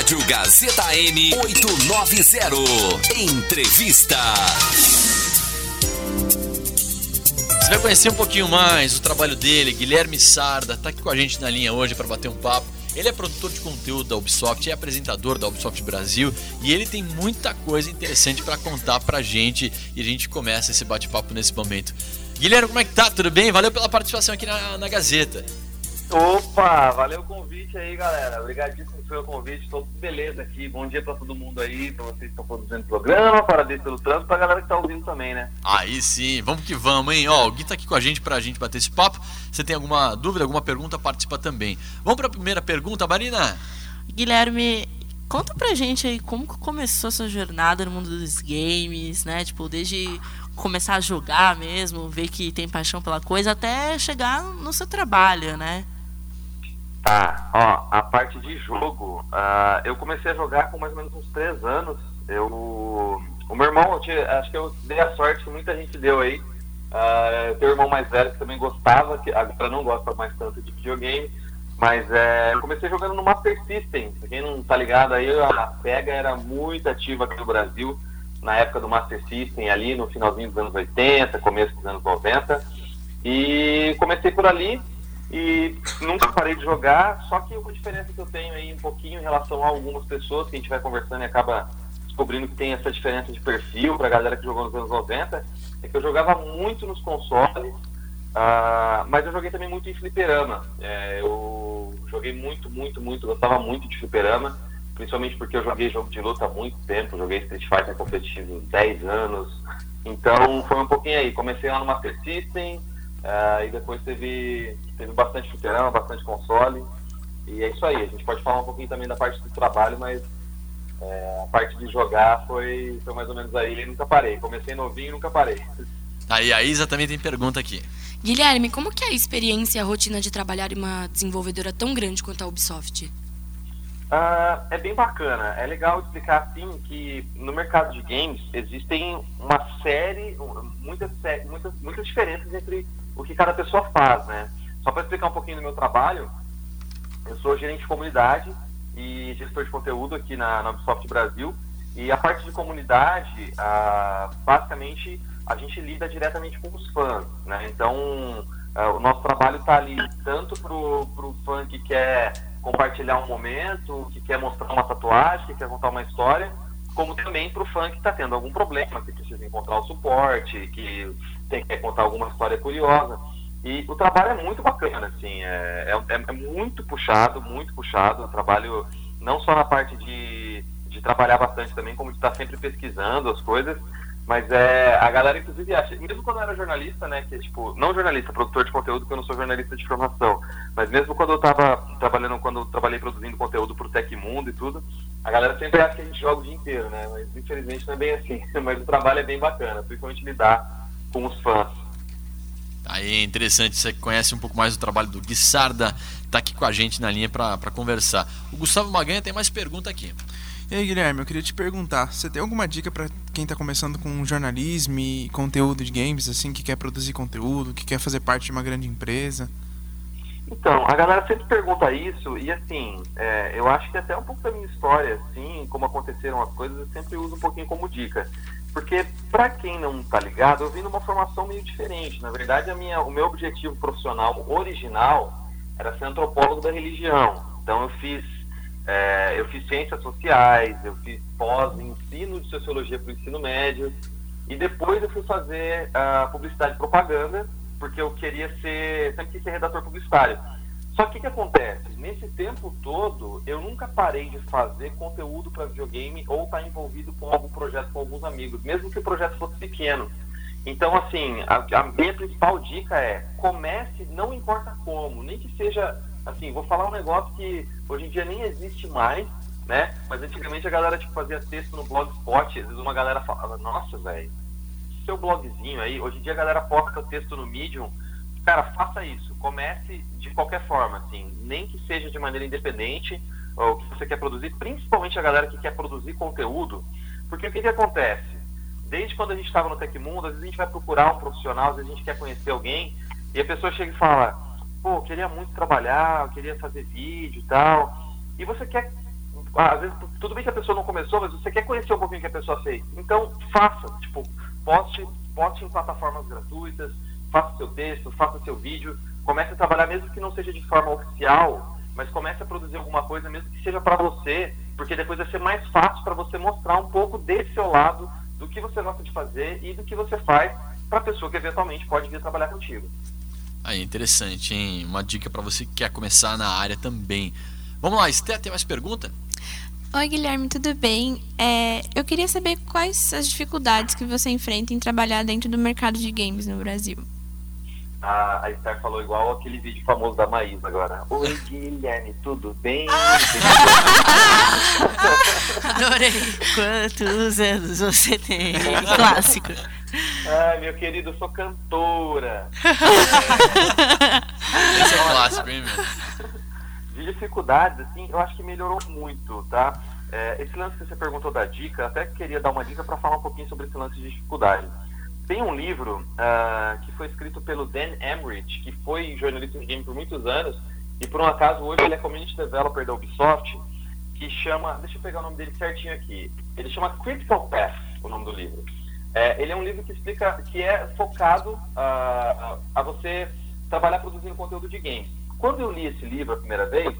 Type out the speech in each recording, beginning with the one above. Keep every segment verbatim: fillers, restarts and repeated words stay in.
Rádio Gazeta M oitocentos e noventa. Entrevista. Você vai conhecer um pouquinho mais o trabalho dele. Guilherme Sarda tá aqui com a gente na linha hoje para bater um papo. Ele é produtor de conteúdo da Ubisoft, é apresentador da Ubisoft Brasil e ele tem muita coisa interessante para contar pra gente e a gente começa esse bate-papo nesse momento. Guilherme, como é que tá? Tudo bem? Valeu pela participação aqui na, na Gazeta. Opa, valeu o convite aí, galera. Obrigadíssimo pelo convite. Tô beleza aqui. Bom dia pra todo mundo aí, pra vocês que estão produzindo o programa, parabéns pelo trânsito, pra galera que tá ouvindo também, né? Aí sim, vamos que vamos, hein? Ó, o Gui tá aqui com a gente pra gente bater esse papo. Você tem alguma dúvida, alguma pergunta, participa também. Vamos pra primeira pergunta, Marina? Guilherme, conta pra gente aí como que começou a sua jornada no mundo dos games, né? Tipo, desde começar a jogar mesmo, ver que tem paixão pela coisa, até chegar no seu trabalho, né? Tá, ó, a parte de jogo, uh, eu comecei a jogar com mais ou menos uns três anos. Eu, o meu irmão, eu tinha, acho que eu dei a sorte que muita gente deu aí. Uh, eu tenho um irmão mais velho que também gostava, que agora não gosta mais tanto de videogame, mas é, eu comecei jogando no Master System. Pra quem não tá ligado aí, a Sega era muito ativa aqui no Brasil, na época do Master System, ali no finalzinho dos anos oitenta, começo dos anos noventa. E comecei por ali. E nunca parei de jogar, só que uma diferença que eu tenho aí um pouquinho em relação a algumas pessoas que a gente vai conversando e acaba descobrindo que tem essa diferença de perfil pra galera que jogou nos anos noventa, é que eu jogava muito nos consoles, uh, mas eu joguei também muito em fliperama. É, eu joguei muito, muito, muito, gostava muito de fliperama, principalmente porque eu joguei jogo de luta há muito tempo, joguei Street Fighter competitivo dez anos, então foi um pouquinho aí, comecei lá no Master System. Uh, e depois teve, teve bastante fliperama, bastante console. E é isso aí, a gente pode falar um pouquinho também da parte do trabalho, mas é, a parte de jogar foi, foi mais ou menos aí, e nunca parei. Comecei novinho e nunca parei. Aí a Isa também tem pergunta aqui. Guilherme, como que é a experiência e a rotina de trabalhar em uma desenvolvedora tão grande quanto a Ubisoft? Uh, é bem bacana, é legal explicar assim que no mercado de games existem uma série, muitas, muitas, muitas diferenças entre o que cada pessoa faz, né? Só para explicar um pouquinho do meu trabalho, eu sou gerente de comunidade e gestor de conteúdo aqui na, na Ubisoft Brasil, e a parte de comunidade, uh, basicamente a gente lida diretamente com os fãs, né? Então uh, o nosso trabalho está ali tanto pro, pro fã que quer compartilhar um momento, que quer mostrar uma tatuagem, que quer contar uma história, como também para o fã que está tendo algum problema, que precisa encontrar o suporte, que tem que contar alguma história curiosa. E o trabalho é muito bacana, assim, é, é, é muito puxado, muito puxado. O trabalho não só na parte de, de trabalhar bastante também, como de estar sempre pesquisando as coisas, mas é, a galera inclusive acha, mesmo quando eu era jornalista, né, que é tipo, não jornalista, produtor de conteúdo, porque eu não sou jornalista de formação, mas mesmo quando eu tava trabalhando, quando eu trabalhei produzindo conteúdo pro Tecmundo e tudo, a galera sempre acha que a gente joga o dia inteiro, né, mas infelizmente não é bem assim, mas o trabalho é bem bacana, principalmente lidar com os fãs. Aí, interessante, você conhece um pouco mais do trabalho do Gui Sarda, tá aqui com a gente na linha para conversar. O Gustavo Maganha tem mais pergunta aqui. E aí, Guilherme, eu queria te perguntar, você tem alguma dica para quem está começando com jornalismo e conteúdo de games, assim, que quer produzir conteúdo, que quer fazer parte de uma grande empresa? Então, a galera sempre pergunta isso, e assim, é, eu acho que até um pouco da minha história, assim, como aconteceram as coisas, eu sempre uso um pouquinho como dica. Porque, para quem não tá ligado, eu vim numa formação meio diferente. Na verdade, a minha, o meu objetivo profissional original era ser antropólogo da religião. Então, eu fiz É, eu fiz ciências sociais, eu fiz pós em ensino de sociologia para o ensino médio, e depois eu fui fazer uh, publicidade e propaganda, porque eu queria ser, sempre quis ser redator publicitário. Só que o que acontece? Nesse tempo todo, eu nunca parei de fazer conteúdo para videogame ou estar tá envolvido com algum projeto com alguns amigos, mesmo que o projeto fosse pequeno. Então, assim, a, a minha principal dica é, comece, não importa como, nem que seja... Assim, vou falar um negócio que hoje em dia nem existe mais, né? Mas antigamente a galera tipo, fazia texto no Blogspot, às vezes uma galera falava, nossa, velho, seu blogzinho aí, hoje em dia a galera posta texto no Medium. Cara, faça isso, comece de qualquer forma, assim, nem que seja de maneira independente, ou o que você quer produzir, principalmente a galera que quer produzir conteúdo, porque o que que acontece? Desde quando a gente estava no Tecmundo, às vezes a gente vai procurar um profissional, às vezes a gente quer conhecer alguém, e a pessoa chega e fala... pô, eu queria muito trabalhar, eu queria fazer vídeo e tal, e você quer às vezes, tudo bem que a pessoa não começou, mas você quer conhecer um pouquinho o que a pessoa fez. Então, faça, tipo, poste, poste em plataformas gratuitas, faça seu texto, faça seu vídeo, comece a trabalhar mesmo que não seja de forma oficial, mas comece a produzir alguma coisa mesmo que seja para você, porque depois vai ser mais fácil para você mostrar um pouco desse seu lado, do que você gosta de fazer e do que você faz para a pessoa que eventualmente pode vir trabalhar contigo. Aí, interessante, hein? Uma dica para você que quer começar na área também. Vamos lá, Esté, tem mais pergunta? Oi, Guilherme, tudo bem? É, eu queria saber quais as dificuldades que você enfrenta em trabalhar dentro do mercado de games no Brasil. A, a Esther falou igual aquele vídeo famoso da Maísa agora. Oi, Guilherme, tudo bem? Adorei. Quantos anos você tem? Clássico. Ai, meu querido, eu sou cantora. Esse é um clássico, hein, meu? De dificuldades, assim, eu acho que melhorou muito, tá? É, esse lance que você perguntou da dica, até queria dar uma dica para falar um pouquinho sobre esse lance de dificuldade. Tem um livro uh, que foi escrito pelo Dan Emmerich, que foi jornalista de game por muitos anos, e por um acaso hoje ele é community developer da Ubisoft, que chama, deixa eu pegar o nome dele certinho aqui, ele chama Critical Path, o nome do livro. É, ele é um livro que explica, que é focado uh, a você trabalhar produzindo conteúdo de games. Quando eu li esse livro a primeira vez,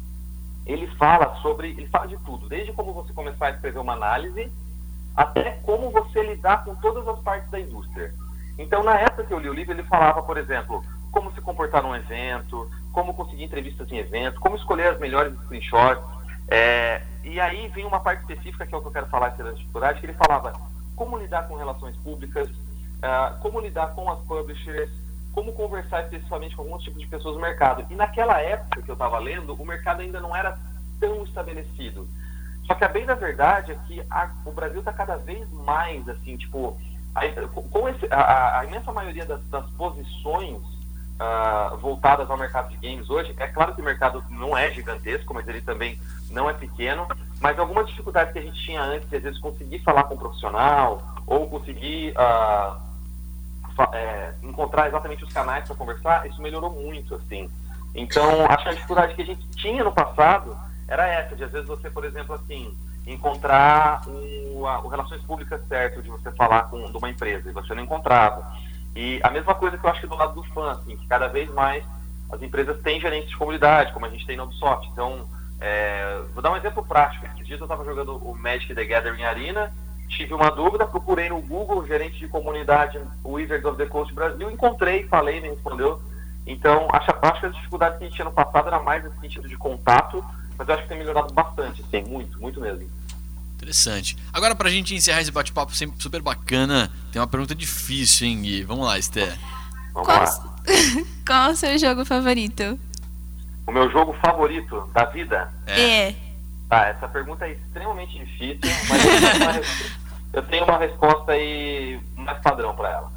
ele fala sobre, ele fala de tudo, desde como você começar a escrever uma análise, até como você lidar com todas as partes da indústria. Então, na época que eu li o livro, ele falava, por exemplo, como se comportar num evento, como conseguir entrevistas em eventos, como escolher as melhores screenshots. É, e aí vem uma parte específica, que é o que eu quero falar da dificuldade, que ele falava como lidar com relações públicas, uh, como lidar com as publishers, como conversar especificamente com alguns tipos de pessoas no mercado. E naquela época que eu estava lendo, o mercado ainda não era tão estabelecido. Só que a bem da verdade é que a, o Brasil está cada vez mais, assim, tipo, a, com esse, a, a imensa maioria das, das posições uh, voltadas ao mercado de games hoje, é claro que o mercado não é gigantesco, mas ele também não é pequeno, mas algumas dificuldades que a gente tinha antes, de às vezes conseguir falar com um profissional, ou conseguir uh, fa, é, encontrar exatamente os canais para conversar, isso melhorou muito, assim. Então, acho que a dificuldade que a gente tinha no passado era essa, de às vezes você, por exemplo, assim, encontrar o, a, o relações públicas certo de você falar com de uma empresa, e você não encontrava. E a mesma coisa que eu acho que do lado do fã, assim, que cada vez mais as empresas têm gerentes de comunidade, como a gente tem na Ubisoft. Então, é, vou dar um exemplo prático. Esses dias eu estava jogando o Magic the Gathering Arena, tive uma dúvida, procurei no Google, gerente de comunidade, o Wizards of the Coast Brasil, encontrei, falei, me respondeu. Então, acho, acho que as dificuldades que a gente tinha no passado era mais nesse sentido de contato, mas eu acho que tem melhorado bastante, assim, muito, muito mesmo. Interessante. Agora, pra gente encerrar esse bate-papo sempre super bacana, tem uma pergunta difícil, hein, Gui? Vamos lá, Esté. Vamos Qual, lá. qual o seu jogo favorito? O meu jogo favorito da vida? É. Tá, essa pergunta é extremamente difícil, mas eu tenho uma, res- eu tenho uma resposta aí mais padrão pra ela.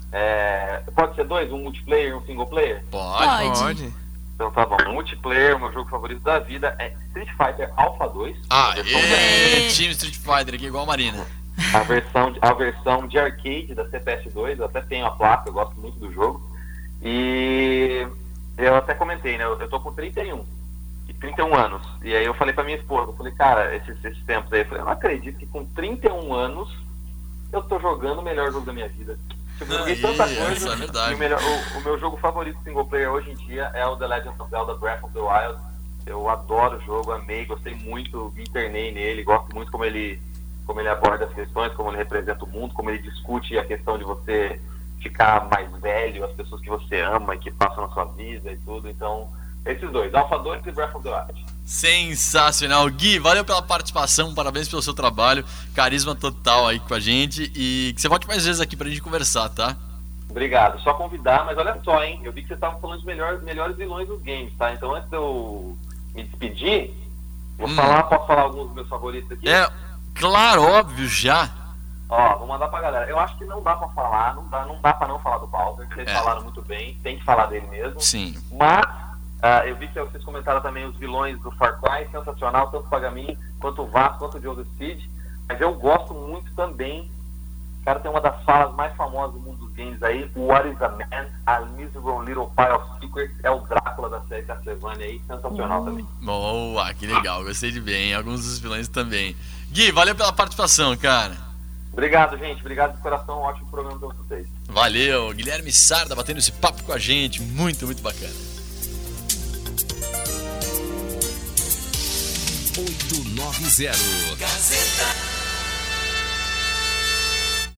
É, pode ser dois? Um multiplayer e um single player? Pode. Pode. Pode. Então tá bom. Multiplayer, o meu jogo favorito da vida é Street Fighter Alpha dois. Ah, a versão, é, time Street Fighter aqui, igual a Marina. a, versão de, a versão de arcade da C P S dois. Eu até tenho a placa, eu gosto muito do jogo. E eu até comentei, né? Eu, eu tô com trinta e um anos. E aí eu falei pra minha esposa, eu falei, cara, esses, esses tempos aí, eu falei, eu não acredito que com trinta e um anos eu tô jogando o melhor jogo da minha vida. Tipo, eu joguei Aí, tanta essa coisa. é verdade. E o, melhor, o, o meu jogo favorito single player hoje em dia é o The Legend of Zelda Breath of the Wild. Eu adoro o jogo, amei, gostei muito, me internei nele, gosto muito como ele, como ele aborda as questões, como ele representa o mundo, como ele discute a questão de você ficar mais velho, as pessoas que você ama e que passam na sua vida e tudo. Então, esses dois, Alpha dois e Breath of the Wild. Sensacional. Gui, valeu pela participação, parabéns pelo seu trabalho, carisma total aí com a gente e que você volte mais vezes aqui pra gente conversar, tá? Obrigado, só convidar, mas olha só, hein, eu vi que vocês estavam falando de melhores, melhores vilões dos games, tá? Então antes de eu me despedir, vou Hum. falar, posso falar alguns dos meus favoritos aqui? É, claro, óbvio, já. Ó, vou mandar pra galera. Eu acho que não dá pra falar, não dá, não dá pra não falar do Bowser, vocês É. falaram muito bem, tem que falar dele mesmo. Sim. Mas, ah, eu vi que vocês comentaram também os vilões do Far Cry, sensacional, tanto o Pagamin, quanto o Vasco, quanto o Joseph Seed, mas eu gosto muito também O cara tem uma das falas mais famosas do mundo dos games aí, What is a Man? A Miserable Little Pile of Secrets, é o Drácula da série Castlevania aí, sensacional Uhum. também. Boa, que legal, gostei de ver, hein? Alguns dos vilões também. Gui, valeu pela participação, cara. Obrigado, gente, obrigado de coração, ótimo programa pra vocês. Valeu, Guilherme Sarda batendo esse papo com a gente, muito, muito bacana. oito nove zero Gazeta